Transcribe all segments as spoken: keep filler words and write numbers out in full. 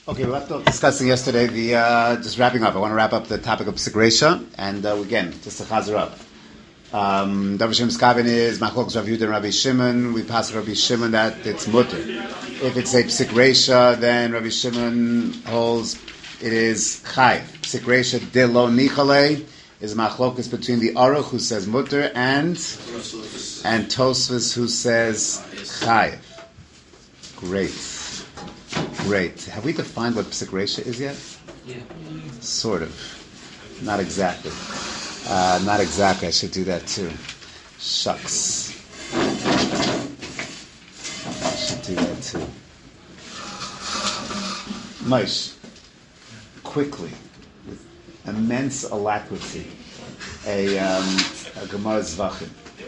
Okay, we left off discussing yesterday the, uh, just wrapping up. I want to wrap up the topic of Psik Reisha, and uh, again, just to chazer up. Um, Davar Shem Skavin is Machlokes Rav Yehuda and Rabbi Shimon. We pass Rabbi Shimon that it's mutter. If it's a Psik Reisha, then Rabbi Shimon holds it is Chai. Psik Reisha de lo nichale is Machlokes between the Aruch who says mutter and and Tosfos who says Chai. Great. Great. Have we defined what Psik Reisha is yet? Yeah. Sort of. Not exactly. Uh, not exactly. I should do that too. Shucks. I should do that too. Maish, quickly, with immense alacrity, a, um, a Gemara Zvachim.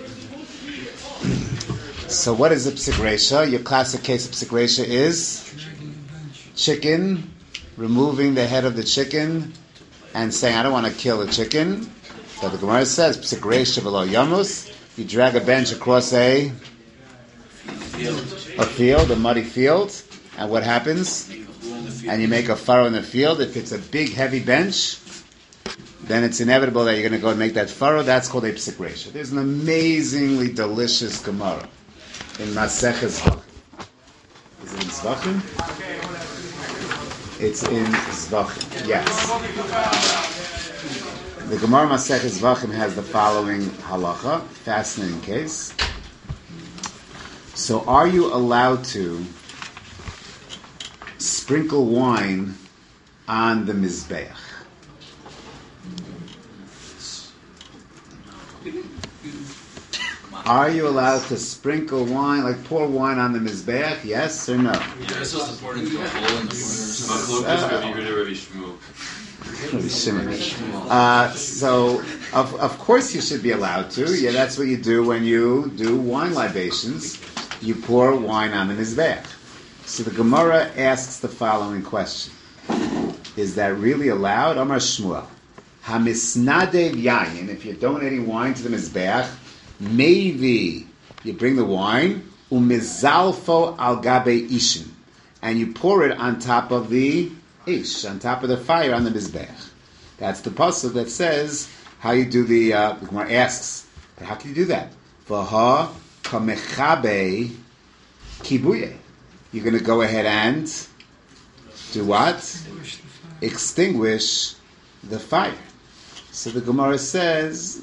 So what is a Psik Reisha? Your classic case of Psik Reisha is chicken, removing the head of the chicken, and saying, I don't want to kill the chicken. So the Gemara says, Psik Reisha below Yamus, you drag a bench across a a field, a muddy field, and what happens? And you make a furrow in the field. If it's a big, heavy bench, then it's inevitable that you're going to go and make that furrow. That's called a Psik Reisha. There's an amazingly delicious Gemara in Maseches Zvachim. Is it in Zvachim? It's in Zvachim, yes. The Gemara Maseches Zvachim has the following halacha, fascinating case. So are you allowed to sprinkle wine on the Mizbeach? Are you allowed to sprinkle wine, like pour wine on the Mizbeach? Yes or no? Yeah, it's supposed to pour into a bowl in the corner. Uh, so, of of course, you should be allowed to. Yeah, that's what you do when you do wine libations. You pour wine on the Mizbeach. So the Gemara asks the following question: is that really allowed? Amar Shmuel, hamisnadev yayin. If you're donating wine to the Mizbeach, maybe you bring the wine umizalfo al gabe ishin, and you pour it on top of the ish, on top of the fire on the Mizbeach. That's the pasuk that says how you do the. Uh, the Gemara asks, but how can you do that? V'ha kamechabe kibuye. You're going to go ahead and do what? Extinguish the fire. Extinguish the fire. So the Gemara says.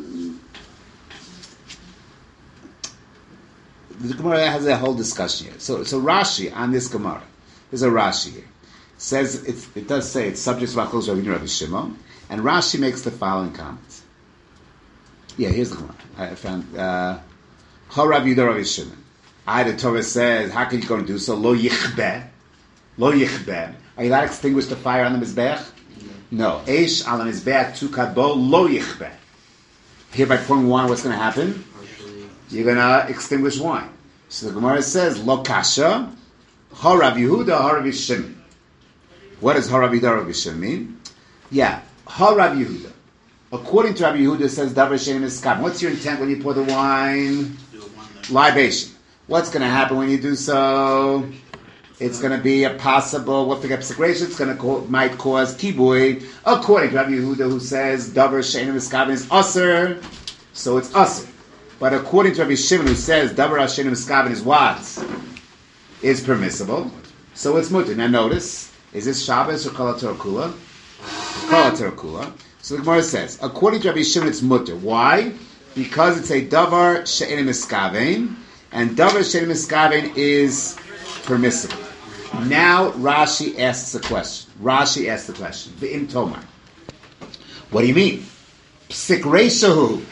The Gemara has a whole discussion here. So, so Rashi on this Gemara, there's a Rashi here. Says it's, it does say it's subject to Machlokes Rav Yehuda and Rabbi Shimon, and Rashi makes the following comment. Yeah, here's the Gemara. I found uh, Chol Rav Yehuda Rabbi Shimon. I the Torah says, how can you go and do so? Lo yichbeh, lo yichbeh. Are you allowed to extinguish the fire on the mizbeach? No. Eish al mizbeach tu kadbo lo yichbeh. Here by pouring wine, what's going to happen? You're going to extinguish wine. So the Gemara says, Lo kasha, ha Rav Yehuda, ha Rav Shimon. What does ha Rav Yehuda, Rav Shimon mean? Yeah, ha Rav Yehuda. According to Rav Yehuda, it says, Davar she'ein miskabin. What's your intent when you pour the wine? Libation. What's going to happen when you do so? It's going to be a possible, what pick up Psik Reisha, it's going to co- might cause kibui. According to Rav Yehuda, who says, Davar she'ein miskabin is aser, so it's aser. But according to Rabbi Shimon, who says Davar Hashem Miskavin is what? Is permissible. So it's mutter. Now notice, is this Shabbos or Kol HaTorah Kula? Kol HaTorah Kula. So the Gemara says, according to Rabbi Shimon, it's mutter. Why? Because it's a Davar She'ein Miskavin, and Davar She'ein Miskavin is permissible. Now Rashi asks a question. Rashi asks the question. V'im Tomar. What do you mean? Psik Reisha hu.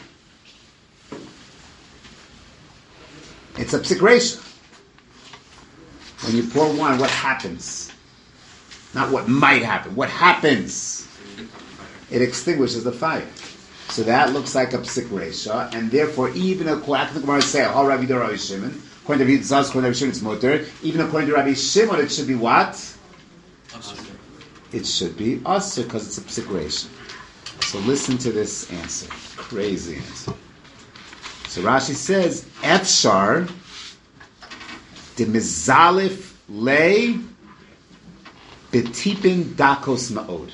It's a Psik Reisha. When you pour wine, what happens? Not what might happen. What happens? It extinguishes the fire. So that looks like a Psik Reisha, and therefore, even according to the Gemara say, "All Rabbi Yehuda, Rabbi Shimon," according to Rabbi Zaz, according to Rabbi Shimon, it's mutter. Even according to Rabbi Shimon, it should be what? Asr. It should be asr because it's a Psik Reisha. So listen to this answer. Crazy answer. So Rashi says, Efshar de mizalif lei betipin dakos ma'od.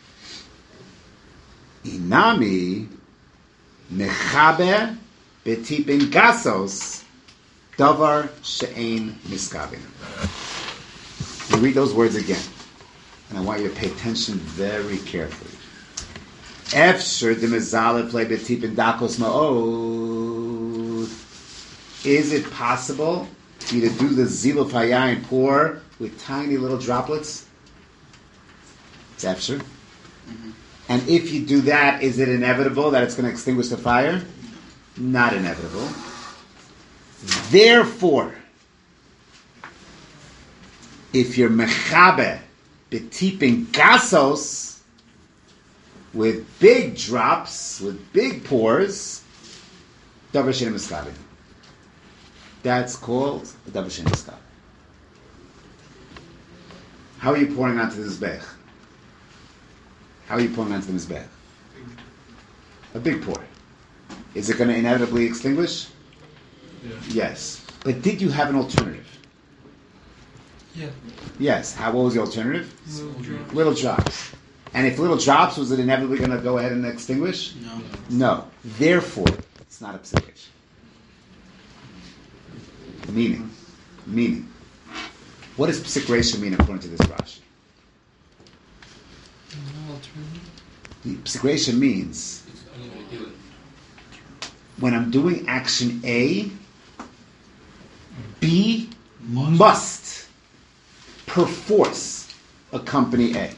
Inami mechaber betipin gasos davar she'ein miskabin. You read those words again, and I want you to pay attention very carefully. Efshir de mezale play betipin dakos ma'od. Is it possible for you to do the ziluf hayayin pour with tiny little droplets? It's efshir. Mm-hmm. And if you do that, is it inevitable that it's going to extinguish the fire? Not inevitable. Therefore, if you're mechabe betipin gasos with big drops, with big pours, davar she'ein miskabin. That's called davar she'ein miskabin. How are you pouring onto the mizbech? How are you pouring onto the mizbech? A big pour. Is it going to inevitably extinguish? Yeah. Yes. But did you have an alternative? Yeah. Yes. How? What was the alternative? Little drops. Little drops. And if little drops, was it inevitably going to go ahead and extinguish? No. No. Therefore, it's not a psikration. Meaning. Meaning. What does psikration mean according to this Rashi? No alternative. The psikration means when I'm doing action A, B must perforce accompany A.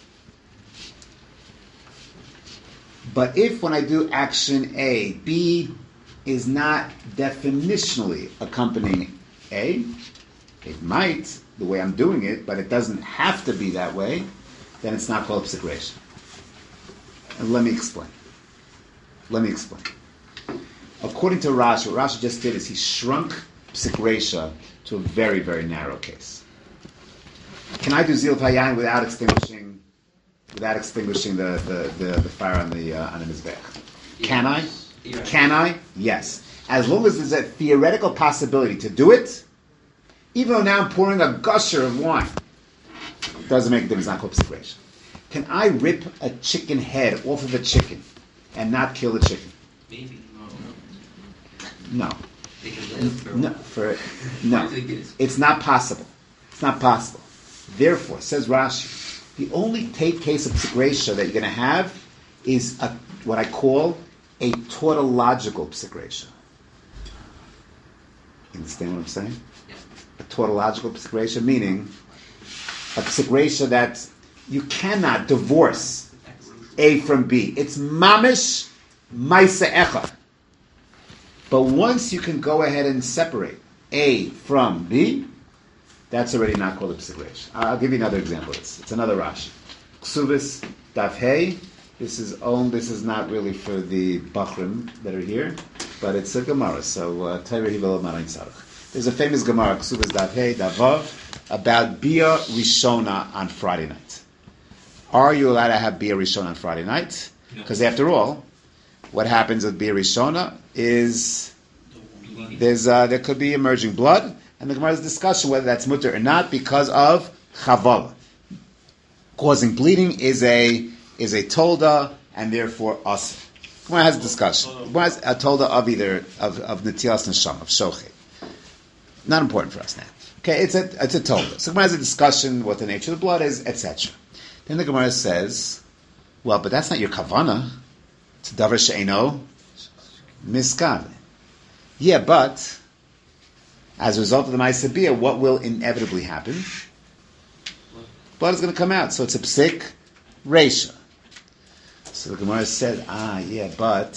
But if when I do action A, B is not definitionally accompanying A, it might, the way I'm doing it, but it doesn't have to be that way, then it's not called psikration. And let me explain. Let me explain. According to Rashi, what Rashi just did is he shrunk psikresha to a very, very narrow case. Can I do ziluf hayayin without extinguishing, without extinguishing the, the, the, the fire on the uh, on the mizbech? Can I? Can I? Yes. As long as there's a theoretical possibility to do it, even though now I'm pouring a gusher of wine, it doesn't make a difference. It's not called psikresha. Can I rip a chicken head off of a chicken and not kill the chicken? Maybe. No. They can live for No, for no, it's not possible. It's not possible. Therefore, says Rashi, the only take case of psikresha that you're going to have is a, what I call a tautological psikresha. You understand what I'm saying? Yeah. A tautological psikresha, meaning a psikresha that you cannot divorce A from B. It's mamish maisa echad. But once you can go ahead and separate A from B, that's already not called a psikresha. I'll give you another example. It's, it's another Rashi. Ksubis daf hey. This is own. This is not really for the bachrim that are here, but it's a Gemara. So Torah Hivel Marayin Sarach. There's a famous Gemara, Ksubis daf hey davav, about Bia Rishona on Friday night. Are you allowed to have Bia Rishona on Friday night? Because no. After all, what happens with Bia Rishona is there's uh, there could be emerging blood, and the Gemara's discussion whether that's mutter or not because of chavala. Causing bleeding is a is a tolda, and therefore us. Gemara has a discussion. Gemara has a tolda of either of of netilas neshama of shochet. Not important for us now. Okay, it's a it's a tolda. So Gemara has a discussion what the nature of the blood is, et cetera. Then the Gemara says, well, but that's not your kavana. It's davar she'eino miskabel. Yeah, but as a result of the Ma'aseh Bia, what will inevitably happen? Blood is going to come out. So it's a psik reisha. So the Gemara said, ah, yeah, but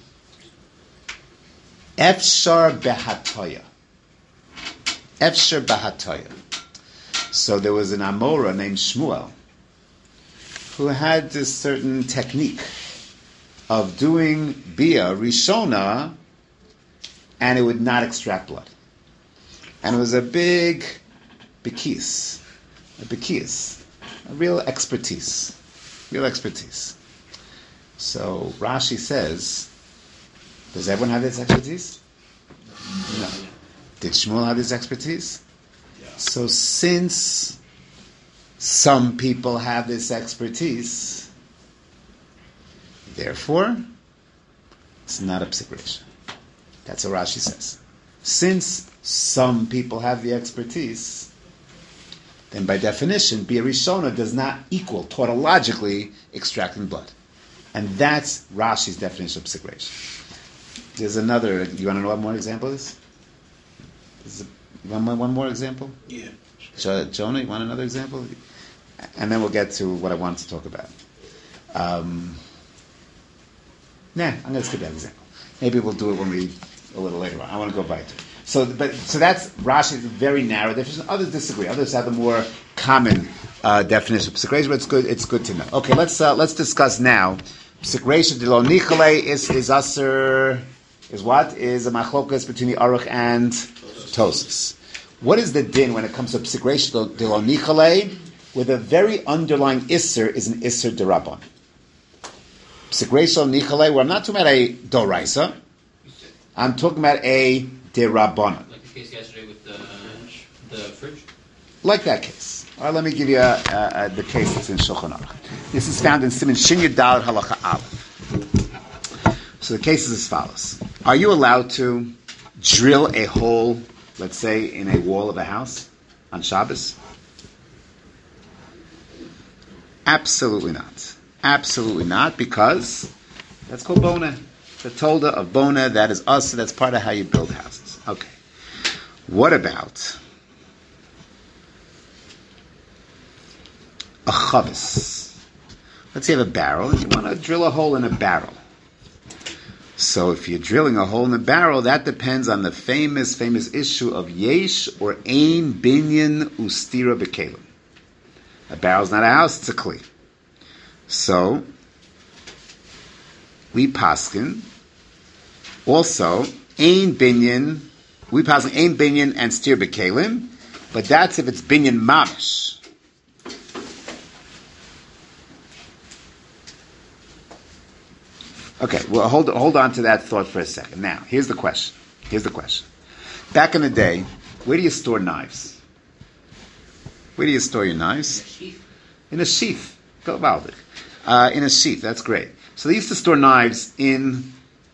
efshar behatoya. Efshar behatoya. So there was an Amora named Shmuel who had this certain technique of doing Bia Rishona, and it would not extract blood. And it was a big bekis, a bekis, a real expertise, real expertise. So Rashi says, does everyone have this expertise? No. Did Shmuel have this expertise? Yeah. So since, some people have this expertise. Therefore, it's not a psik reisha. That's what Rashi says. Since some people have the expertise, then by definition, Bia Rishona does not equal tautologically extracting blood. And that's Rashi's definition of psik reisha. There's another, you want to know one more example of this? This is a, one, more, one more example? Yeah. Jo- Jonah, you want another example? And then we'll get to what I wanted to talk about. Um, nah, I'm going to skip that example. Maybe we'll do it when we, a little later on. I want to go back to it. So, but, so that's Rashi's very narrow definition. Others disagree. Others have the more common uh, definition of psik reisha, but it's good, it's good to know. Okay, let's uh, let's discuss now. Psik reisha de lo nichale is, is aser, is what? Is a machlokas between the Aruch and Tosas. What is the din when it comes to psik reisha de lo nichale, where the very underlying isser is an isser derabban? Psik reisha de lo nichale, well, I'm not talking about a doraisa. I'm talking about a derabban. Like the case yesterday with the the fridge? Like that case. All right, let me give you uh, uh, the case that's in Shulchan Aruch. This is found in Siman Shin Yud Daled Halacha Aleph. So the case is as follows. Are you allowed to drill a hole, let's say, in a wall of a house on Shabbos? Absolutely not. Absolutely not, because that's called bona. The tolda of bona, that is us, so that's part of how you build houses. Okay. What about a chavis? Let's say you have a barrel, and you want to drill a hole in a barrel. So if you're drilling a hole in the barrel, that depends on the famous, famous issue of yesh or ein binyan ustira bekelim. A barrel's not a house, it's a kli. So, we paskin, also, ein binyan, we paskin ein binyan and stir bekelim, but that's if it's binyan mamish. Okay, well, hold hold on to that thought for a second. Now, here's the question. Here's the question. Back in the day, where do you store knives? Where do you store your knives? In a sheath. Go about it. Uh, in a sheath. That's great. So they used to store knives in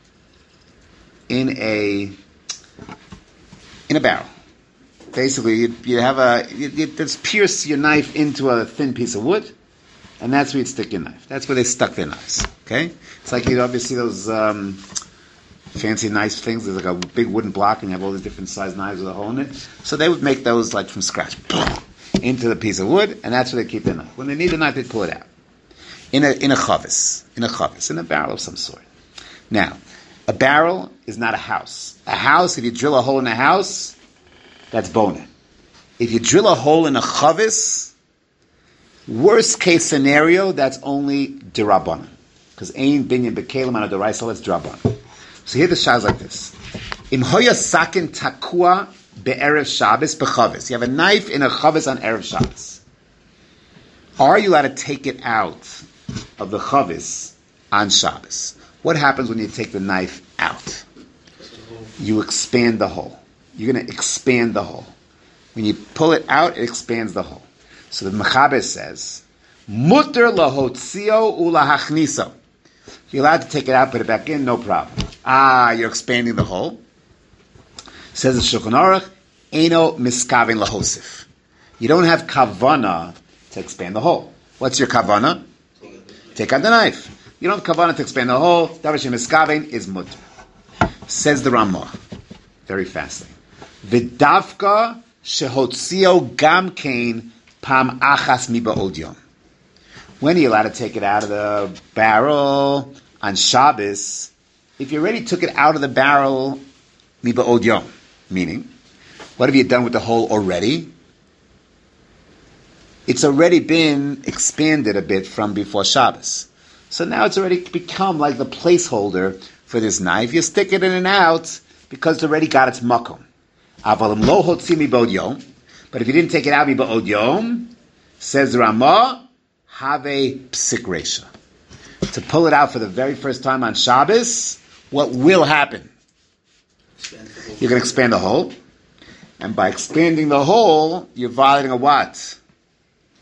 in a in a barrel. Basically, you, you have a you, you just pierce your knife into a thin piece of wood, and that's where you'd stick your knife. That's where they stuck their knives. Okay, it's like you obviously those um, fancy nice things. There's like a big wooden block, and you have all these different sized knives with a hole in it. So they would make those like from scratch into the piece of wood, and that's where they keep their knife. When they need a knife, they pull it out in a in a chavis, in a chavis, in a barrel of some sort. Now, a barrel is not a house. A house, if you drill a hole in a house, that's bona. If you drill a hole in a chavis, worst case scenario, that's only derabbanan. Because ein binyan bekelim on a doraisa, that's derabbanan. So here the shah is like this. Im hoya sakin takua be'erev Shabbos bechavis. You have a knife in a chavis on erev Shabbos. Are you allowed to take it out of the chavis on Shabbos? What happens when you take the knife out? You expand the hole. You're going to expand the hole. When you pull it out, it expands the hole. So the Mechaber says, Mutter lahotzio ulahachniso. You're allowed to take it out, put it back in, no problem. Ah, you're expanding the hole. Says the Shulchan Aruch, Eino miskavin lahosif. You don't have kavana to expand the hole. What's your kavana? Take out the knife. You don't have kavana to expand the hole. Davashim miskavin is mutter. Says the Ramah, very fascinating. V'davka shehotzio gam kein pam achas mi ba'od yom. When are you allowed to take it out of the barrel on Shabbos? If you already took it out of the barrel, mi ba'od yom, meaning, what have you done with the hole already? It's already been expanded a bit from before Shabbos. So now it's already become like the placeholder for this knife. You stick it in and out because it's already got its makom. Avalim lo hotzi mi ba'od yom. But if you didn't take it out mi ba'od yom, says Ramah, have a psik reisha. To pull it out for the very first time on Shabbos, what will happen? You're going to expand the hole. And by expanding the hole, you're violating a what?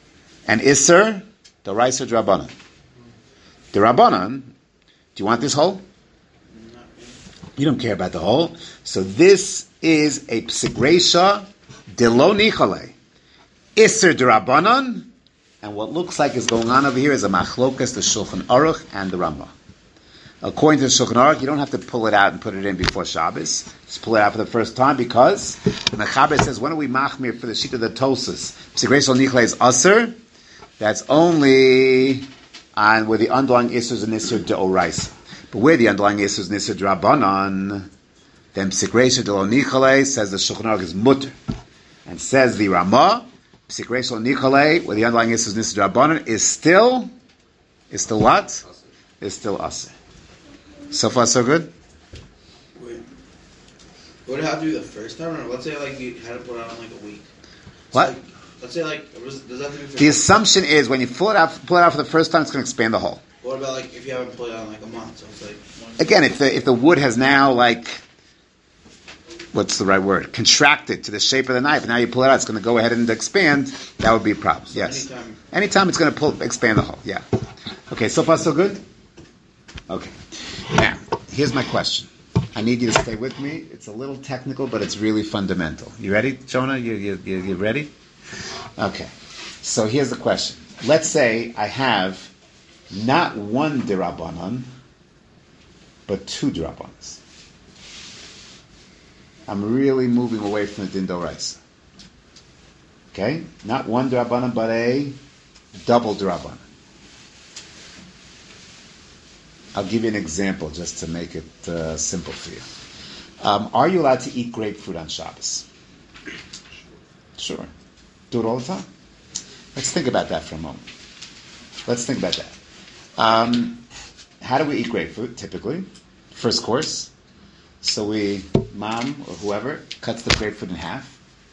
And Isser, the Raisa Drabanan. The Rabbanan, do you want this hole? You don't care about the hole. So this is a Psigresha Delo Nichale. Isser Drabanan. And what looks like is going on over here is a Machlokas, the Shulchan Aruch, and the Ramah. According to the Shulchan Aruch, you don't have to pull it out and put it in before Shabbos. Just pull it out for the first time because the Mechaber says, when are we machmir for the sheet of the Tosus? Psigresha Nichale is Asr. That's only on where the underlying Isser is an Isser De'oraisa. But where the underlying Isser is an Isser Drabanan, then Psigresha Delo Nichale says the Shulchan Aruch is Mutter. And says the Ramah, Psigresha Nichale, where the underlying Isser is an Isser Drabanan, is still, is still what? Is still Asr. So far, so good? Wait. Would it have to be the first time? Or let's say like you had to put it on like a week. So, What? like, let's say like, does that have to be for The assumption is when you pull it out, pull it out for the first time, it's going to expand the hole. What about like if you haven't put it on like a month? So it's like one Again, if the if the wood has now like, what's the right word? Contracted to the shape of the knife, and now you pull it out, it's going to go ahead and expand. That would be a problem. So Yes. anytime- Anytime it's going to pull, expand the hole. Yeah. Okay. So far, so good. Okay. Now, here's my question. I need you to stay with me. It's a little technical, but it's really fundamental. You ready, Jonah? You you you, you ready? Okay. So here's the question. Let's say I have not one derabanan, but two derabanans. I'm really moving away from the din d'oraisa. Okay? Not one derabanan, but a double derabanan. I'll give you an example just to make it uh, simple for you. Um, are you allowed to eat grapefruit on Shabbos? Sure. Do it all the time. Let's think about that for a moment. Let's think about that. Um, how do we eat grapefruit, typically? First course. So we, mom or whoever, cuts the grapefruit in half.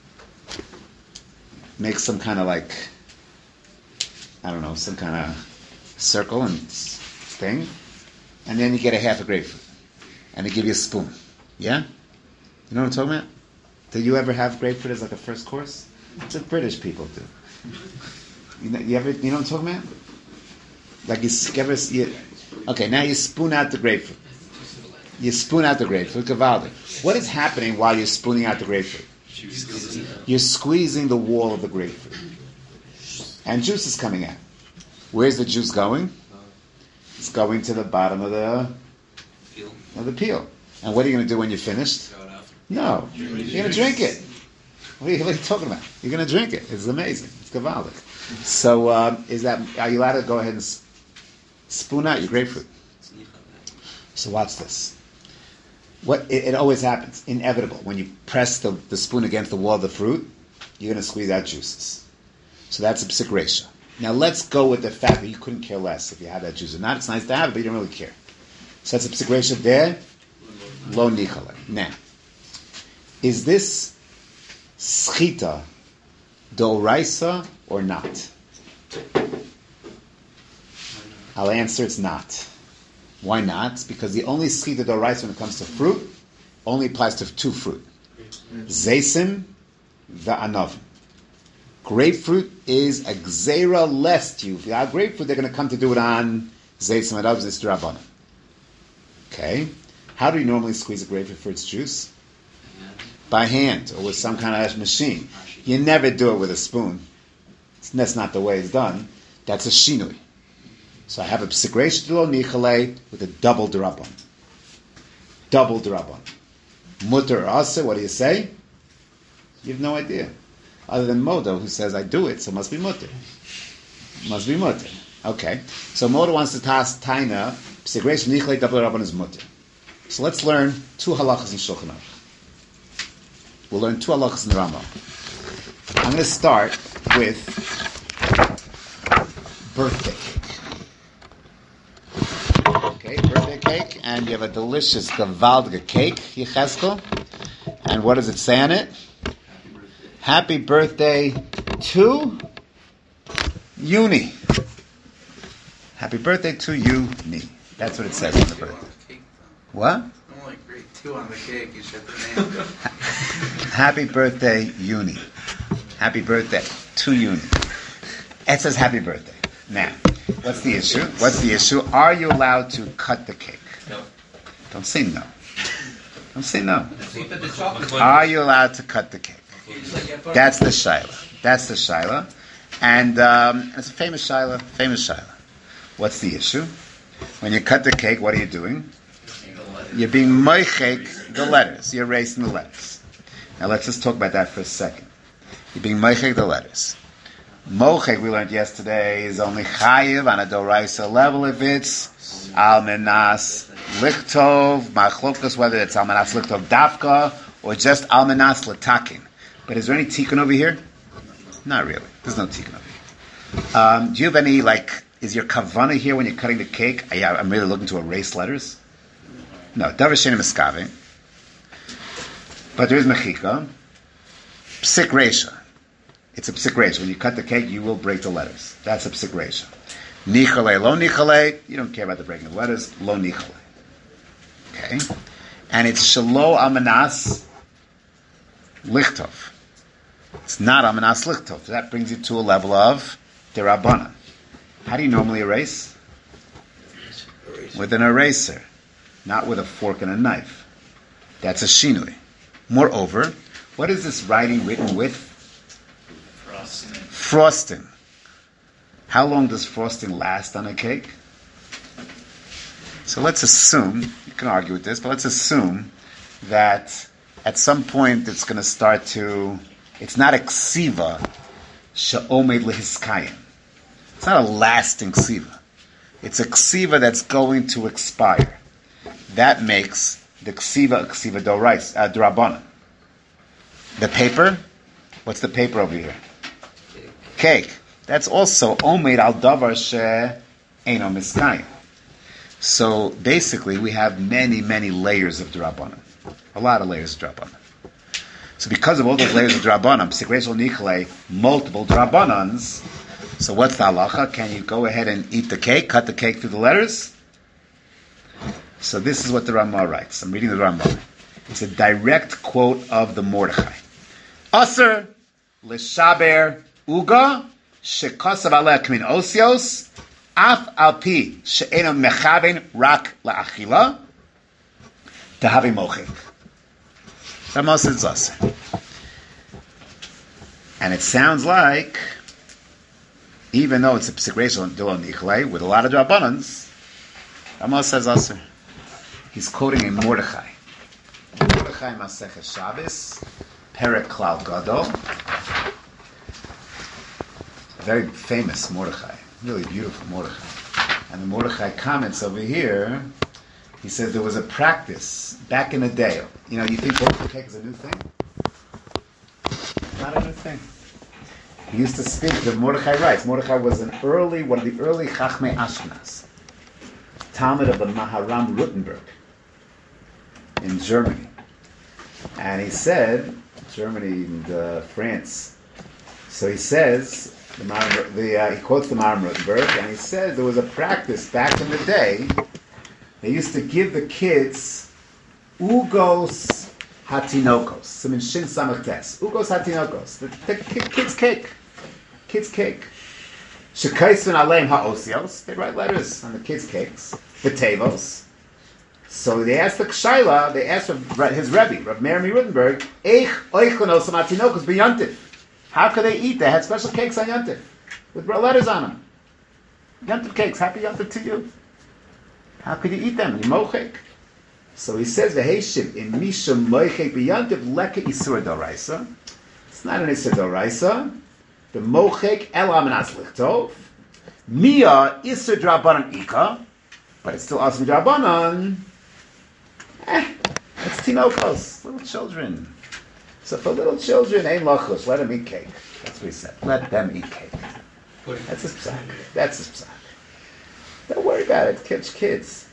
Makes some kind of like, I don't know, some kind of circle and thing. And then you get a half a grapefruit. And they give you a spoon. Yeah? You know what I'm talking about? Did you ever have grapefruit as like a first course? That's what British people do. You know, you ever, you know what I'm talking about? Like you, ever, you okay, now you spoon out the grapefruit. You spoon out the grapefruit. Gavaldi. What is happening while you're spooning out the grapefruit? You're squeezing the wall of the grapefruit. And juice is coming out. Where's the juice going? It's going to the bottom of the Peel. of the peel. And what are you going to do when you're finished? Throw it out. No, you're going to drink it. What are, you, what are you talking about? You're going to drink it. It's amazing. It's gavaldic. So, um, is that? Are you allowed to go ahead and s- spoon out your grapefruit? So watch this. What it, it always happens, inevitable. When you press the, the spoon against the wall of the fruit, you're going to squeeze out juices. So that's a psik resha. Now let's go with the fact that you couldn't care less if you had that juice or not. It's nice to have it, but you don't really care. So that's a psik resha there. Lo nichale. Now, is this schita d'oraisa or not? I'll answer it's not. Why not? Because the only schita d'oraisa when it comes to fruit only applies to two fruit. Zaysim va'anavim. Grapefruit is a gzera lest you. If you have grapefruit, they're going to come to do it on zaysim va'anavim, it's d'rabbanan. Okay. How do you normally squeeze a grapefruit for its juice? By hand or with some kind of machine. You never do it with a spoon. That's not the way it's done. That's a shinui. So I have a psikresh d'lo nichale with a double d'rabban. Double d'rabban. Mutter or asa, what do you say? You have no idea. Other than Modo, who says, I do it, so it must be mutter. Must be mutter. Okay. So Modo wants to task taina, psikresh nichale double d'rabban is mutter. So let's learn two halachas in Shulchan Aruch. We'll learn two halachas in the Rambam. I'm going to start with birthday cake. Okay, birthday cake, and you have a delicious gavaldiga cake, Yecheskel. And what does it say on it? Happy birthday to Uni. Happy birthday to Uni. That's what it says on the birthday. What? I'm like grade two on the cake. You should the name. Happy birthday, Uni. Happy birthday to Uni. It says happy birthday. Now, what's the issue? What's the issue? Are you allowed to cut the cake? No. Don't say no. Don't say no. See, but the chocolate Are you allowed to cut the cake? That's the shaila. That's the shaila. And um, it's a famous shaila. Famous shaila. What's the issue? When you cut the cake, what are you doing? You're being moichek the letters. You're erasing the letters. Now let's just talk about that for a second. You're being moichek the letters. Mochek, we learned yesterday, is only chayiv on a doraisa level if it's almenas lichtov, machlokas, whether it's almenas lichtov dafka or just almenas latakin. But is there any tikkun over here? Not really. There's no tikkun over here. Um, do you have any, like, is your kavana here when you're cutting the cake? I, I'm really looking to erase letters? No. Davar sheni miskave. But there is mechika. Psik reisha. It's a psik reisha. When you cut the cake, you will break the letters. That's a psik reisha. Nichale, lo nichale. You don't care about the breaking of the letters. Lo nichale. Okay? And it's shalo almanas lichtov. It's not almanas lichtov. So that brings you to a level of derabbanan. How do you normally erase? Eraser. With an eraser. Not with a fork and a knife. That's a shinui. Moreover, what is this writing written with? Frosting. Frosting. How long does frosting last on a cake? So let's assume, you can argue with this, but let's assume that at some point it's going to start to, it's not a ksiva she'omed lehiskayim. It's not a lasting ksiva. It's a ksiva that's going to expire. That makes the ksiva a ksiva dorais, uh, d'rabbanan. The paper, what's the paper over here? Cake. That's also omed al davar she'eino miskayim. So basically, we have many, many layers of d'rabbanan. A lot of layers of d'rabbanan. So because of all those layers of d'rabbanan, psikreishal nichle, multiple d'rabbanans. So what's the halacha? Can you go ahead and eat the cake, cut the cake through the letters? So this is what the Ramah writes. I'm reading the Ramah. It's a direct quote of the Mordechai. Aser l'shaber uga shekasav aleh kmin osios af al pi she'eno mechaven rak la'achila tahavi mochik. Ramah says aser. And it sounds like, even though it's a psikreishal dilon nichlei with a lot of drabbanans, Ramah says aser. He's quoting a Mordechai. Mordechai Masechet Shabbos, Perek Klal Gadol. A very famous Mordechai, really beautiful Mordechai. And the Mordechai comments over here, he says there was a practice back in the day. You know, you think birthday cake is a new thing? Not a new thing. He used to speak, the Mordechai writes, Mordechai was an early, one of the early Chachmei Ashkenaz, Talmud of the Maharam Rutenberg in Germany. And he said, Germany and uh, France. So he says, the, Maharam, the uh, he quotes the Maharam Rutenberg, and he said there was a practice back in the day. They used to give the kids ugos hatinokos. Some in shin samachtes. Ugos hatinokos. The, the kids' cake. Kids' cake. Shekaisun aleim ha'osios. They write letters on the kids' cakes. Betevos. So they asked the Kshaila, they asked his Rebbe, Rav Meir Rutenberg, Eich oichonos hatinokos b'yantiv. How could they eat? They had special cakes on Yantiv with letters on them. Yantiv cakes. Happy Yantiv to you. How could you eat them? You mochek. So he says, "V'heishiv in misha mochek b'yantiv leka isur doraisa." It's not an isur doraisa. The mochek el amanas lichtov. Mia isur drabanan ika, but it's still awesome drabanan. Eh, it's tinokos, little children. So for little children, ain't lachos. Let them eat cake. That's what he said. Let them eat cake. That's his psak. That's his psak. Don't worry about it. Kids, kids.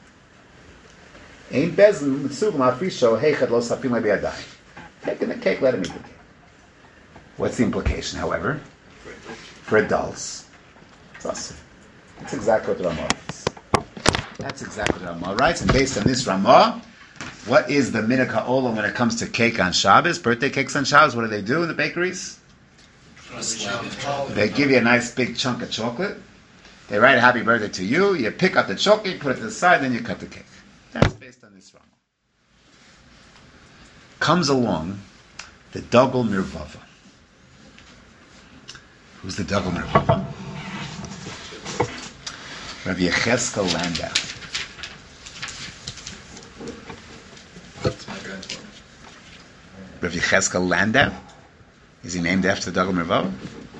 Ain't bezin mitzugim afisho heichad lo sapim lebiadai. Taking the cake, let him eat the cake. What's the implication, however? For adults, it's awesome. That's exactly what the Ramah writes. That's exactly what the Ramah writes. And based on this Ramah, what is the minhag ha'olam when it comes to cake on Shabbos? Birthday cakes on Shabbos. What do they do in the bakeries? They give you a nice big chunk of chocolate. They write a happy birthday to you. You pick up the chocolate, put it to the side, then you cut the cake. That's based on this Rama. Comes along the Dagul Mirvava. Who's the Dagul Mirvava? Rabbi Yecheskel Landau. That's my grandfather. Rabbi Yecheskel Landau? Is he named after the Dagul Mirvava?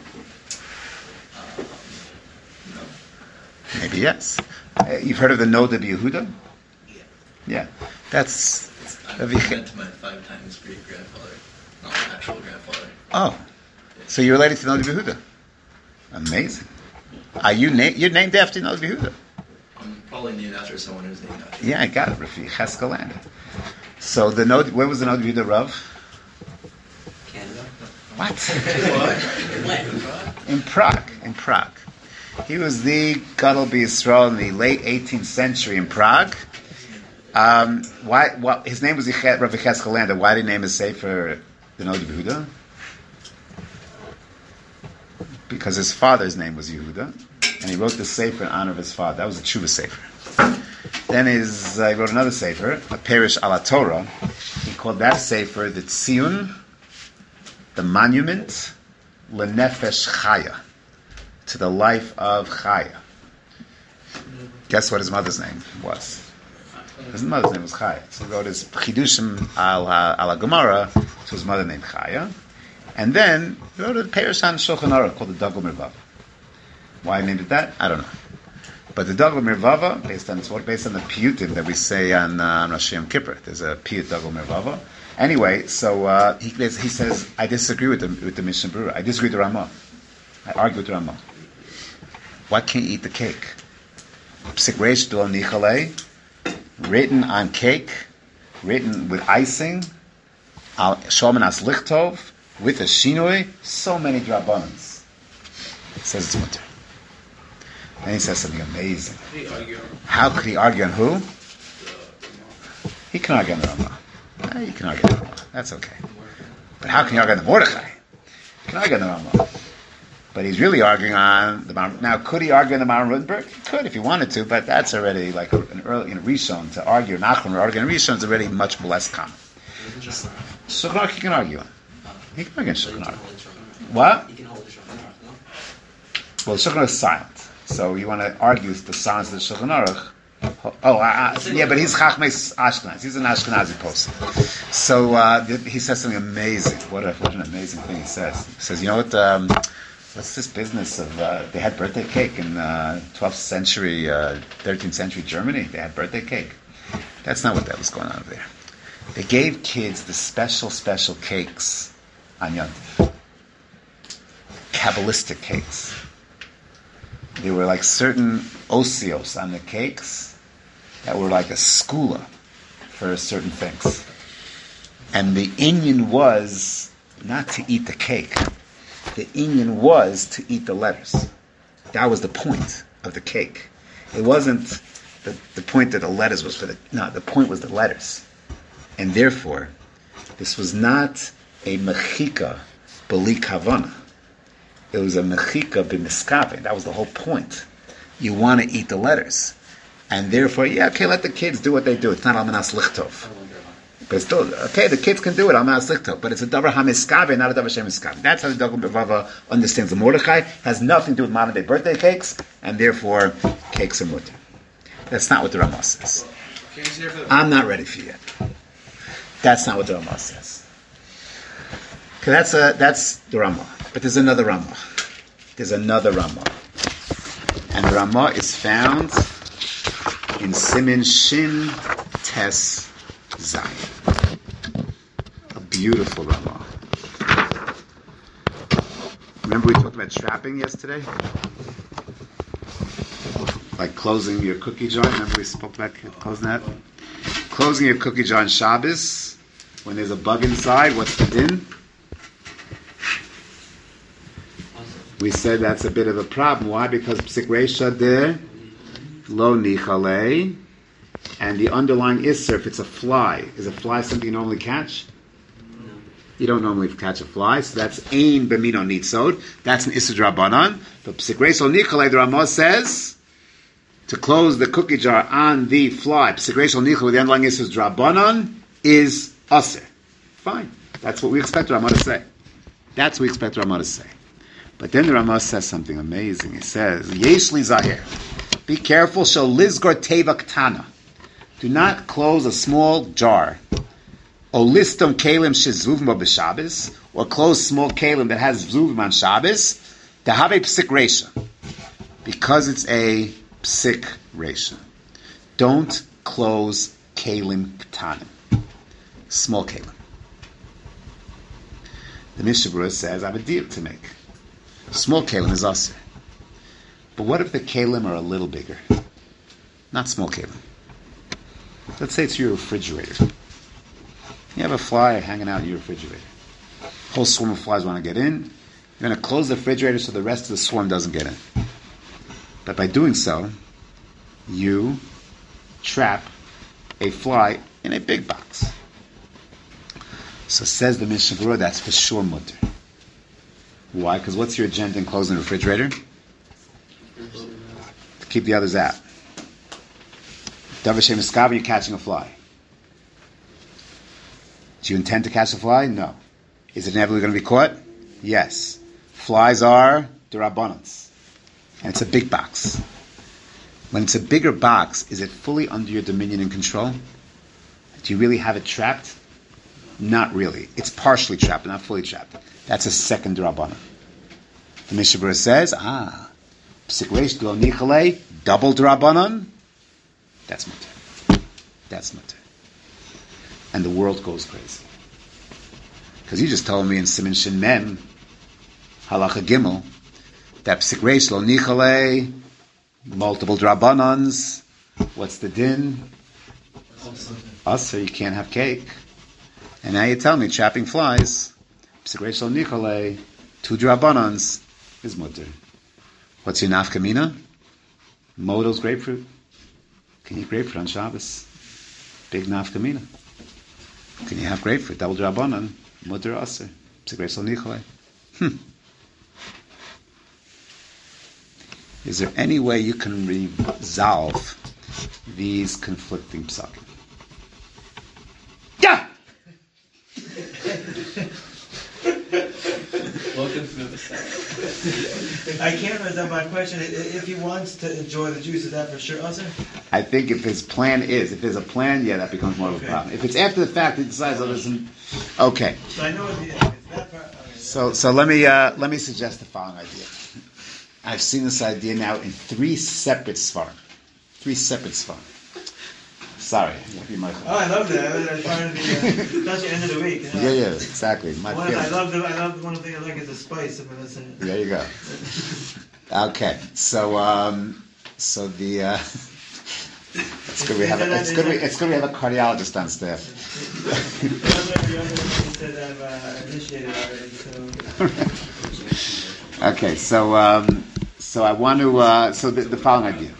Maybe yes. Uh, you've heard of the Nod of Yehuda? Yeah. Yeah. That's... I met my five times great grandfather, not my actual grandfather. Oh. So you're related to Nod of Yehuda? Amazing. Are you na- you're named after Nod of Yehuda? I'm probably named after someone who's named after. Yeah, I got it. Rabbi Yecheskel Landau. So the Nod... Where was the Nod of Yehuda Rav? Canada. What? When? In Prague. In Prague. He was the Gadol B'Yisrael in the late eighteenth century in Prague. Um, why? Well, his name was Yechet, Rav Yecheskel Landau. Why did he name his sefer the Nod of Yehuda? Because his father's name was Yehuda, and he wrote the sefer in honor of his father. That was a tshuva sefer. Then his, uh, he wrote another sefer, a Perish ala Torah. He called that sefer the Tzion, the monument, lenefesh chaya, to the life of Chaya. Guess what his mother's name was? His mother's name was Chaya. So he wrote his Chidushim al ala Gemara to his mother named Chaya. And then he wrote a Perish on Shulchan Aruch called the Dagul Mirvava. Why I named it that? I don't know. But the Dagul Mirvava, based on based on the piyutim that we say on uh, on Rosh Yom Kippur, there's a piyut Dagul Mirvava. Anyway, so uh, he he says, I disagree with the with the Mishnah Berurah. I disagree with the Ramah. I argue with the Ramah. Why can't you eat the cake? Psik Reish Dol Nichale, written on cake, written with icing, al Shomen as Lichtov, with a shinoi, so many drabanans. He says it's mutter. Then he says something amazing. How could he argue on who? He can argue on the Ramah. Eh, you can argue on the Ramah. That's okay. But how can you argue on the Mordechai? You can argue on the Ramah. But he's really arguing on the Mount. Now, could he argue on the Mount Rutenberg? He could if he wanted to, but that's already like an early in Rishon to argue. Nachman or argue in Rishon is already much less common. Shulchan Aruch he can argue on. He can argue on Shulchan Aruch. What? You can hold the Shulchan Aruch, no? Well, Shulchan Aruch is silent, so you want to argue the silence of the Shulchan Aruch. Oh, uh, yeah, but he's Chachmei Ashkenaz. He's an Ashkenazi person. So uh, he says something amazing. What, a, what an amazing thing he says. He says, you know what? Um, What's this business of, uh, they had birthday cake in uh, twelfth century, uh, thirteenth century Germany. They had birthday cake. That's not what that was going on over there. They gave kids the special, special cakes on Yom Tov. Kabbalistic cakes. There were like certain osios on the cakes that were like a skula for certain things. And the inyan was not to eat the cake. The inyan was to eat the letters. That was the point of the cake. It wasn't the, the point that the letters was for the... No, the point was the letters. And therefore, this was not a mechika b'li kavana. It was a mechika b'miskave. That was the whole point. You want to eat the letters. And therefore, yeah, okay, let the kids do what they do. It's not almanas lichtov. But it's still, okay, the kids can do it, almanas lichtov. But it's a davar hamiskave, not a davar shemiskave. That's how the Dagul Mirvava understands the Mordechai. Has nothing to do with modern day birthday cakes, and therefore, cakes are mutter. That's not what the Ramah says. I'm not ready for you yet. That's not what the Ramah says. Okay, that's a, that's the Ramah. But there's another Ramah. There's another Ramah. And the Ramah is found in Simin Shin Tes Zayin. A beautiful Ramah. Remember we talked about trapping yesterday? Like closing your cookie jar. Remember we spoke about closing that? Closing your cookie jar on Shabbos, when there's a bug inside, what's the din? We said that's a bit of a problem. Why? Because Psik Reisha de lo nichale, and the underlying isser, if it's a fly, is a fly something you normally catch? No. You don't normally catch a fly, so that's ein b'mino nitzod. That's an issur drabanan. But psik reis lo nichalei, the Ramah says, to close the cookie jar on the fly, psik reis lo nichalei, with the underlying issur drabanan, is aser. Fine. That's what we expect the Ramah to say. That's what we expect the Ramah to say. But then the Ramah says something amazing. He says, Yesh li zahir. Be careful, shall lizgor teva ktana. Do not close a small jar. O listum kalim shezvuvim b'Shabbos, or close small kalim that has zvuvim on Shabbos. To have a psik reisha, because it's a psik reisha. Don't close kalim ktanim, small kalim. The Mishnah Berurah says, I have a deal to make. Small kalim is aser. But what if the kalim are a little bigger? Not small kalim. Let's say it's your refrigerator. You have a fly hanging out in your refrigerator. A whole swarm of flies want to get in. You're going to close the refrigerator so the rest of the swarm doesn't get in. But by doing so, you trap a fly in a big box. So says the Mishnah Berurah, that's for sure mutter. Why? Because what's your agenda in closing the refrigerator? To keep the others out. Davashem Eskav, you're catching a fly. Do you intend to catch a fly? No. Is it inevitably going to be caught? Yes. Flies are derabbanans. And it's a big box. When it's a bigger box, is it fully under your dominion and control? Do you really have it trapped? Not really. It's partially trapped, not fully trapped. That's a second derabbanan. The Mishnah Berurah says, ah, psik reish lo nichalei, double derabbanan. That's mutter. That's mutter. And the world goes crazy. Because you just told me in Siman Shin Mem, Halacha Gimel, that psik reish lo nichalei, multiple drabbanans. What's the din? Aser, you can't have cake. And now you tell me, trapping flies, psik reish lo nichalei, two drabbanans, is mutter. What's your nafkamina? Modal's grapefruit. Can you eat grapefruit on Shabbos? Big nafkamina. Can you have grapefruit? Double drabanan, mutter aser. Psik reish lo nichalei. Hmm. Is there any way you can resolve these conflicting psakim? Yeah! Welcome to the set. I can't resolve my question. I- If he wants to enjoy the juice, is that for sure, Usher? I think if his plan is, if there's a plan, yeah, that becomes more of a Okay. problem. If it's after the fact, he decides, oh, listen, okay. So I know if it's that part. Okay. So, so let me uh, let me suggest the following idea. I've seen this idea now in three separate svarim. Three separate svarim. Sorry, be my Oh, I love that. I was, I was trying to be, uh, especially end of the week. You know? yeah, yeah, exactly. My One, I feeling. love the. I love one of the things I like is the spice. I mean, that's it. There you go. Okay, so um, so the uh, it's good we have a, it's good we, it's good we have a cardiologist on staff. The other things that I've uh, initiated already. So Okay, so um, so I want to uh, so the, the following idea.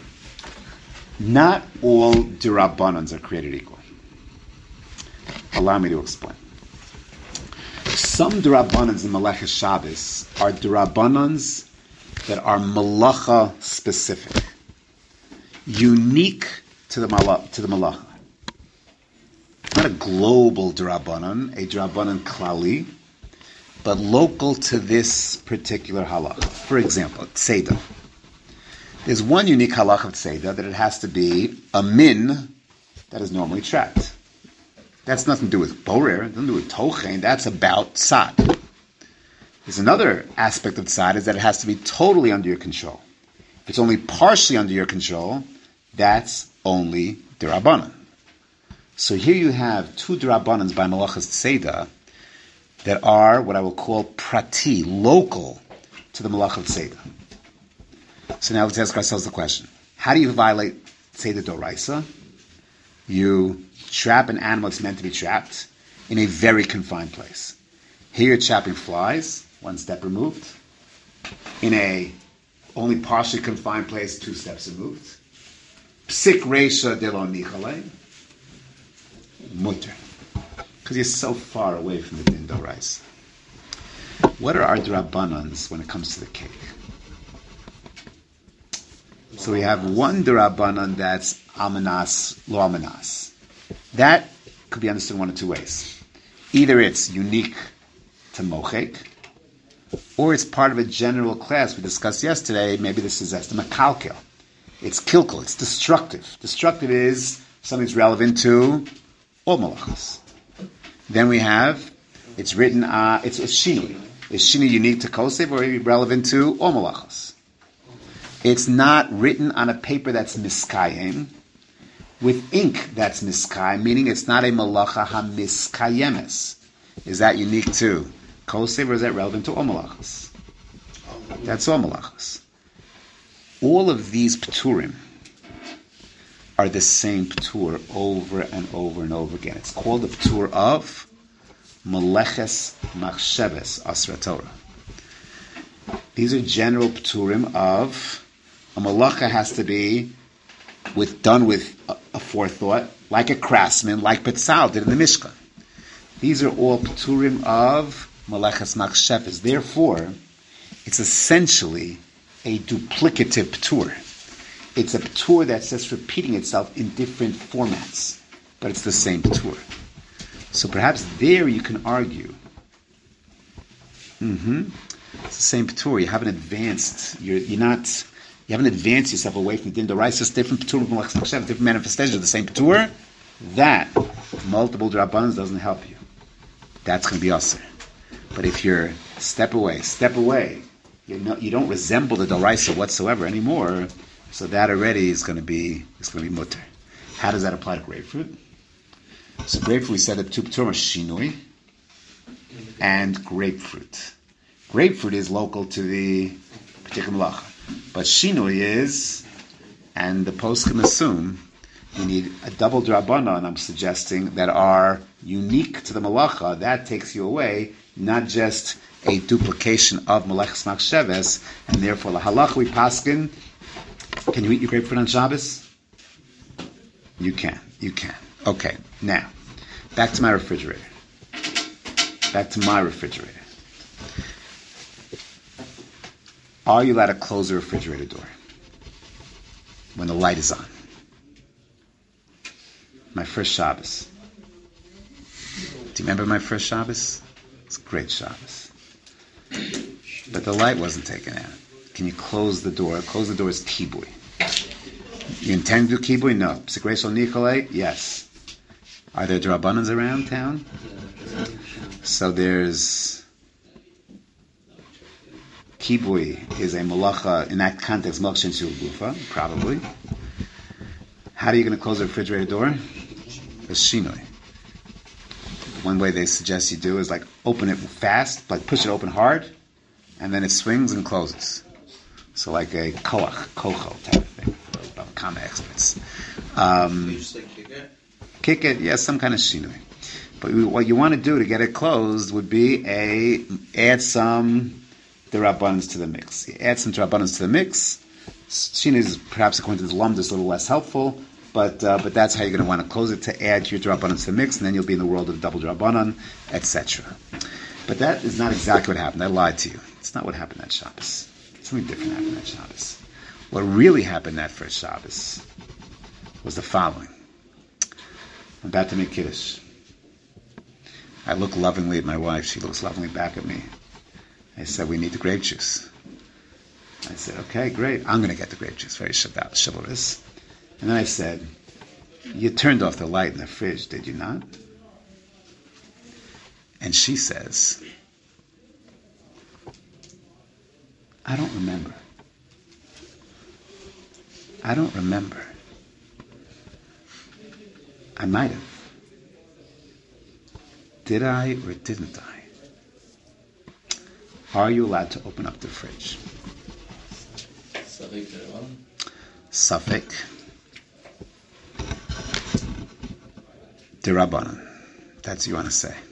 Not all derabbanans are created equal. Allow me to explain. Some derabbanans in Melechus Shabbos are derabbanans that are malacha specific, unique to the mala- to the malacha. It's not a global derabbanan, a derabbanan klali, but local to this particular halacha. For example, tzeidah. There's one unique halacha of tzeidah that it has to be a min that is normally trapped. That's nothing to do with borer, nothing to do with tochein. That's about tzad. There's another aspect of tzad is that it has to be totally under your control. If it's only partially under your control, that's only derabbanan. So here you have two derabbanans by malachas tzeidah that are what I will call prati, local to the malach of tzeidah. So now let's ask ourselves the question: how do you violate tzeidah doraisa? You trap an animal that's meant to be trapped in a very confined place. Here you're trapping flies, one step removed. In a only partially confined place, two steps removed. Psik reisha de lo nichale, mutter. Because Because you're so far away from the din d'oraisa. What are our drabbanans when it comes to the cake? So we have one drabbanan that's amanas, lo amanas. That could be understood one of two ways. Either it's unique to mochek, or it's part of a general class we discussed yesterday. Maybe this is estima kalkel. It's kilkel. It's destructive. Destructive is something that's relevant to all malachas. Then we have, it's written, uh, it's, it's shinui. Is shinui unique to kosev or relevant to all malachas? It's not written on a paper that's miskayem, with ink that's miskayem, meaning it's not a malacha ha-miskayemes. Is that unique to kosev or is that relevant to all malachas? That's all malachas. All of these p'turim are the same p'tur over and over and over again. It's called the p'tur of Meleches Machsheves Asra Torah. These are general p'turim of a malacha has to be with done with a, a forethought, like a craftsman, like Betzal did in the Mishkan. These are all p'turim of Meleches Machsheves. Therefore, it's essentially a duplicative p'tur. It's a p'tur that's just repeating itself in different formats, but it's the same p'tur. So perhaps there you can argue. Mm-hmm. It's the same p'tur. You haven't advanced. You're, you're not. You haven't advanced yourself away from the din d'oraisa. It's different p'tur, different manifestations of the same p'tur. That multiple drabbanos doesn't help you. That's going to be aser. But if you're step away, step away, you know you don't resemble the d'oraisa whatsoever anymore. So that already is going to be it's going to be mutter. How does that apply to grapefruit? So grapefruit, we said that two p'turim are shinui and grapefruit. Grapefruit is local to the particular malacha. But shinui is, and the poskim assume, you need a double drabana, and I'm suggesting, that are unique to the malacha. That takes you away, not just a duplication of Meleches Machsheves, and therefore, la halach we paskin. Can you eat your grapefruit on Shabbos? You can. You can. Okay. Now, back to my refrigerator. Back to my refrigerator. Are you allowed to close the refrigerator door when the light is on? My first Shabbos. Do you remember my first Shabbos? It's a great Shabbos. But the light wasn't taken out. Can you close the door? Close the door is kibui. You intend to do kibui? No. P'sikreis Nikolai? Yes. Are there drabbanans around town? So there's kibui is a malacha in that context. Malacha shel gufa, probably. How are you going to close the refrigerator door? A shinoi. One way they suggest you do is like open it fast, like push it open hard, and then it swings and closes. So like a koach, kocho type of thing. About comma experts. Um, You just like kick it? Kick it, yeah, some kind of shinoi. But what you want to do to get it closed would be a add some derabbanans to the mix. You add some derabbanans to the mix. Shinoi is perhaps according to the lumdus a little less helpful, but uh, but that's how you're going to want to close it, to add your derabbanans to the mix, and then you'll be in the world of double derabbanan, et cetera. But that is not exactly what happened. I lied to you. It's not what happened that Shabbos. Something different happened that Shabbos. What really happened that first Shabbos was the following. I'm about to make Kiddush. I look lovingly at my wife. She looks lovingly back at me. I said, we need the grape juice. I said, okay, great. I'm going to get the grape juice. Very chivalrous. And then I said, you turned off the light in the fridge, did you not? And she says, I don't remember. I don't remember. I might have. Did I or didn't I? Are you allowed to open up the fridge? Safek Derabbanan. Safek Derabbanan. That's what you want to say.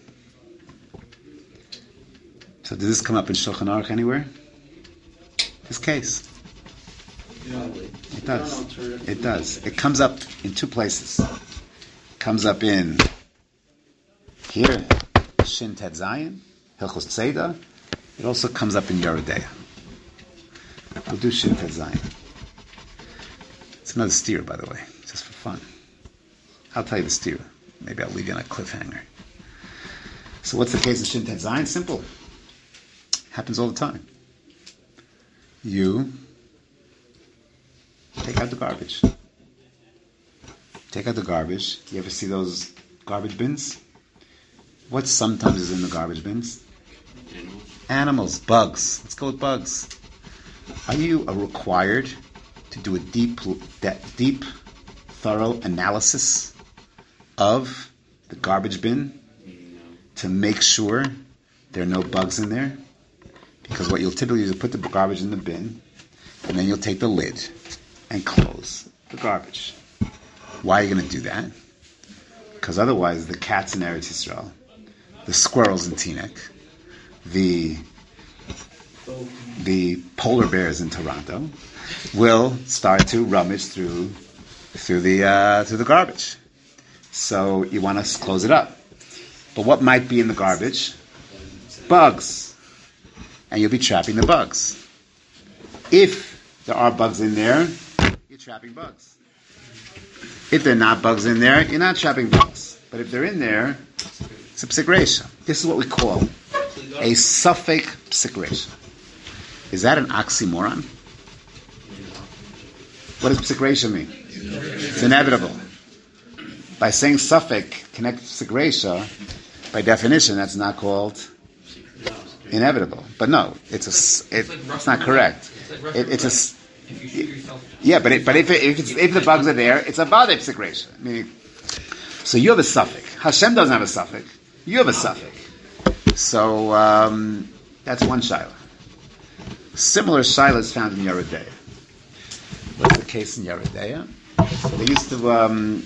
So does this come up in Shulchan Aruch anywhere? This case. Probably. It does. It does. It comes up in two places. It comes up in Here, Shin Tet Zayin, Hilchos Tzeda. It also comes up in Yerodeya. We'll do Shin Tet Zayin. It's another steer, by the way, just for fun. I'll tell you the steer. Maybe I'll leave you on a cliffhanger. So what's the case of Shin Tet Zayin? Simple. Happens all the time. You take out the garbage. Take out the garbage. You ever see those garbage bins? What sometimes is in the garbage bins? Animals. Animals, bugs. Let's go with bugs. Are you uh, required to do a deep, deep, thorough analysis of the garbage bin to make sure there are no bugs in there? Because what you'll typically do is put the garbage in the bin, and then you'll take the lid and close the garbage. Why are you going to do that? Because otherwise the cats in Eretz Yisrael, the squirrels in Teaneck, the the polar bears in Toronto will start to rummage through through the uh, through the garbage. So you want to close it up. But what might be in the garbage? Bugs. And you'll be trapping the bugs. If there are bugs in there, you're trapping bugs. If there are not bugs in there, you're not trapping bugs. But if they're in there, it's a psik reisha. This is what we call a suffix psik reisha. Is that an oxymoron? What does psik reisha mean? It's inevitable. By saying suffix connected to psik reisha, by definition, that's not called inevitable. But no, it's a. It, it's not correct. It, it's a. Yeah, but it, but if it, if, it's, if the bugs are there, it's a bad psik reisha. I mean, so you have a suffix. Hashem doesn't have a suffix. You have a suffix. So um, that's one shaila. Similar shaila is found in Yerodeya. What's the case in Yerodeya? They used to. Um,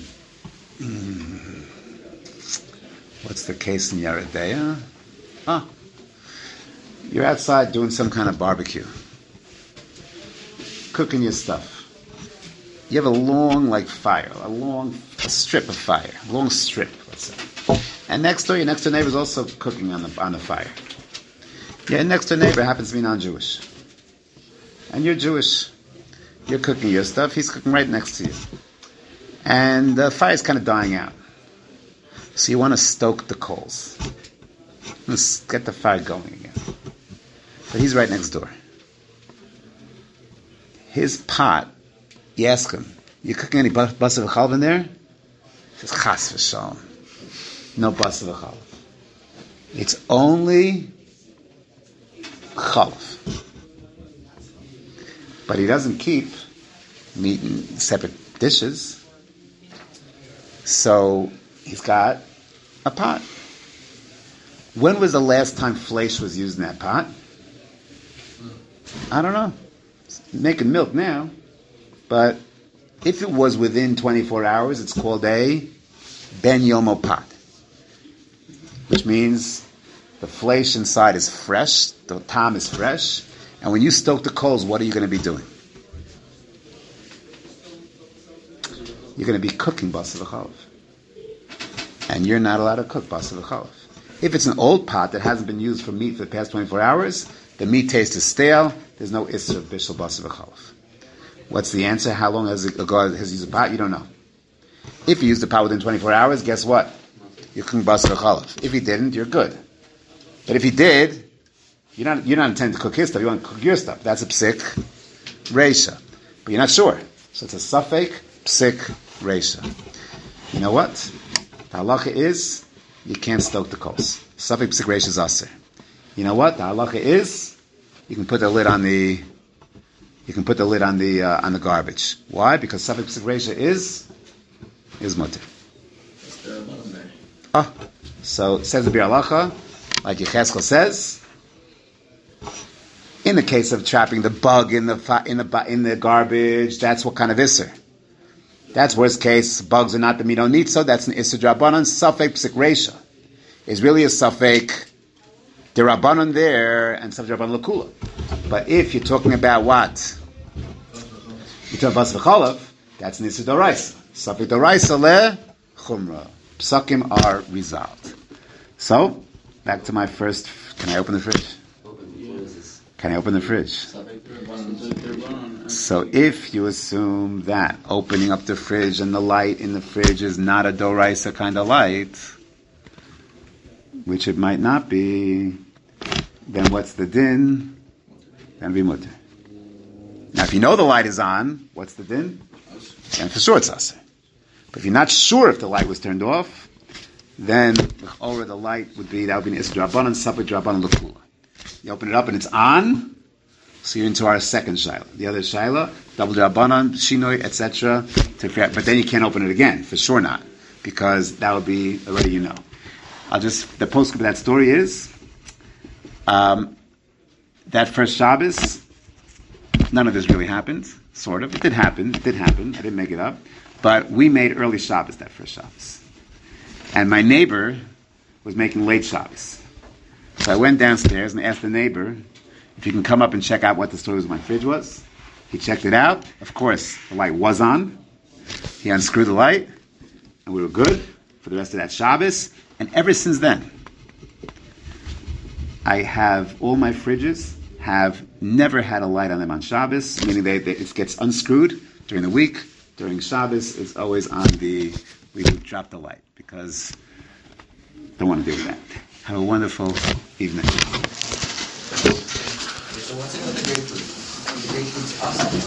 what's the case in Yerodeya? Ah, you're outside doing some kind of barbecue, cooking your stuff. You have a long, like, fire, a long a strip of fire, a long strip, let's say. And next door, your next door neighbor is also cooking on the on the fire. Your next door neighbor happens to be non-Jewish, and you're Jewish. You're cooking your stuff. He's cooking right next to you, and the fire's kind of dying out. So you want to stoke the coals. Let's get the fire going again. But he's right next door. His pot, you ask him, you cooking any bas v'chalav in there? He says, chas v'shalom. No bas v'chalav. It's only chalav. But he doesn't keep meat in separate dishes. So he's got a pot. When was the last time flesh was used in that pot? I don't know. It's making milk now. But if it was within twenty-four hours, it's called a ben yomo pot. Which means the flesh inside is fresh, the tam is fresh, and when you stoke the coals, what are you going to be doing? You're going to be cooking basa v'chalav. And you're not allowed to cook basa v'chalav. If it's an old pot that hasn't been used for meat for the past twenty-four hours, the meat taste is stale, there's no issur of bishul basa v'chalav. What's the answer? How long has a guy has used a pot? You don't know. If you used the pot within twenty-four hours, guess what? You're cooking basa v'chalav. If he didn't, you're good. But if he did, you're not you're not intending to cook his stuff. You want to cook your stuff. That's a psik reisha. But you're not sure. So it's a suffix psik reisha. You know what? The halacha is you can't stoke the coals. Suffix psik reisha is aser. You know what? The halacha is you can put the lid on the you can put the lid on the uh, on the garbage. Why? Because suffix psik reisha is is mutter. Ah, so it says the Bir halacha, like Yechezkel says. In the case of trapping the bug in the in the in the garbage, that's what kind of isser. That's worst case. Bugs are not the meat on need, so that's an isser drabanan. Suffix psik reisha is really a suffix derabanan there and suffix drabanan lakula. But if you're talking about what you're talking about bas v'chalav, that's an isser doraisa. Suffix doraisa le chumra. Psakim are resolved. So, back to my first. Can I open the fridge? Open. What is this? Can I open the fridge? So So if you assume that opening up the fridge and the light in the fridge is not a doraisa kind of light, which it might not be, then what's the din? Then be mutter. Now if you know the light is on, what's the din? Then for sure it's aser. But if you're not sure if the light was turned off, then over the light would be, that would be an isra drabanan, sabah drabanan l'kula. You open it up and it's on, so you're into our second shaila. The other shaila, double drabanan, shinoi, et cetera. But then you can't open it again, for sure not, because that would be already you know. I'll just the postscript of that story is um, that first Shabbos. None of this really happened. Sort of, it did happen. It did happen. I didn't make it up, but we made early Shabbos that first Shabbos, and my neighbor was making late Shabbos. So I went downstairs and asked the neighbor if he can come up and check out what the story with my fridge was. He checked it out. Of course, the light was on. He unscrewed the light, and we were good for the rest of that Shabbos. And ever since then, I have all my fridges have never had a light on them on Shabbos, meaning they, they, it gets unscrewed during the week. During Shabbos, it's always on the, we would drop the light because don't want to deal with that. Have a wonderful evening. So what's it with the grapefruit? The grapefruit's awesome.